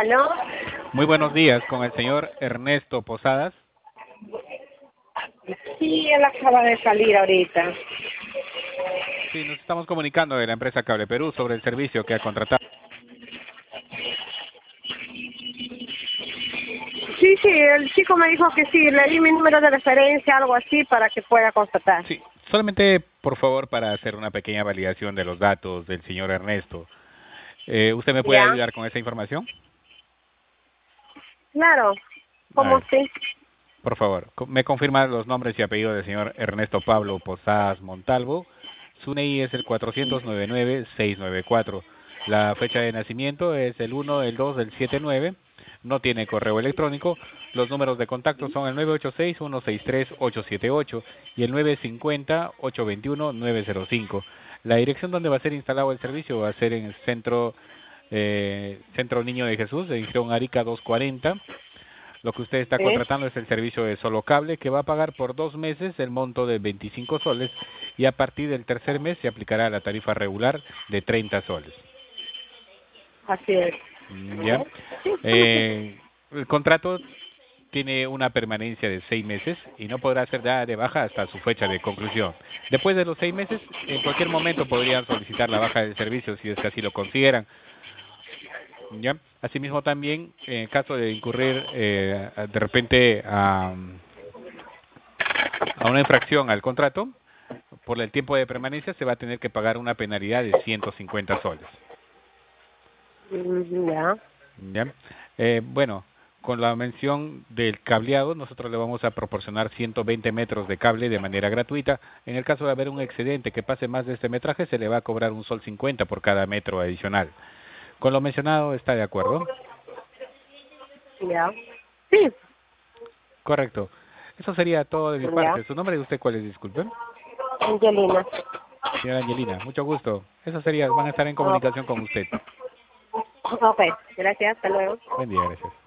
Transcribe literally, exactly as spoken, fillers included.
¿Aló? Muy buenos días, con el señor Ernesto Posadas. Sí, él acaba de salir ahorita. Sí, nos estamos comunicando de la empresa Cable Perú sobre el servicio que ha contratado. Sí, sí, el chico me dijo que sí, le di mi número de referencia, algo así, para que pueda constatar. Sí, solamente por favor para hacer una pequeña validación de los datos del señor Ernesto. Eh, ¿Usted me puede ¿Ya? ayudar con esa información? Claro, A ¿cómo ver, sí? por favor, co- me confirma los nombres y apellidos del señor Ernesto Pablo Posadas Montalvo. Su N I es el cuatrocientos noventa y nueve seiscientos noventa y cuatro. La fecha de nacimiento es el uno del dos del setenta y nueve. No tiene correo electrónico. Los números de contacto son el nueve ocho seis, uno seis tres, ocho siete ocho y el nueve cinco cero, ocho dos uno, nueve cero cinco. La dirección donde va a ser instalado el servicio va a ser en el centro, eh, Centro Niño de Jesús, de Girón Arica doscientos cuarenta. Lo que usted está ¿Sí? contratando es el servicio de solo cable, que va a pagar por dos meses el monto de veinticinco soles, y a partir del tercer mes se aplicará la tarifa regular de treinta soles. Así es. Mm, ¿Ya? Sí, ¿cómo sí? Eh, el contrato tiene una permanencia de seis meses y no podrá ser dada de baja hasta su fecha de conclusión. Después de los seis meses, en cualquier momento podrían solicitar la baja del servicio si es que así lo consideran. ¿Ya? Asimismo también, en caso de incurrir eh, de repente a, a una infracción al contrato, por el tiempo de permanencia se va a tener que pagar una penalidad de ciento cincuenta soles. Mm, Ya. ¿Ya? Eh, bueno, con la mención del cableado, nosotros le vamos a proporcionar ciento veinte metros de cable de manera gratuita. En el caso de haber un excedente que pase más de este metraje, se le va a cobrar un sol cincuenta por cada metro adicional. Con lo mencionado, ¿está de acuerdo? Ya. Sí. Correcto. Eso sería todo de mi Ya. parte. ¿Su nombre de usted cuál es? Disculpe. Angelina. Señora Angelina, mucho gusto. Eso sería, van a estar en Oh, comunicación con usted. ok, gracias, hasta luego. Buen día, gracias.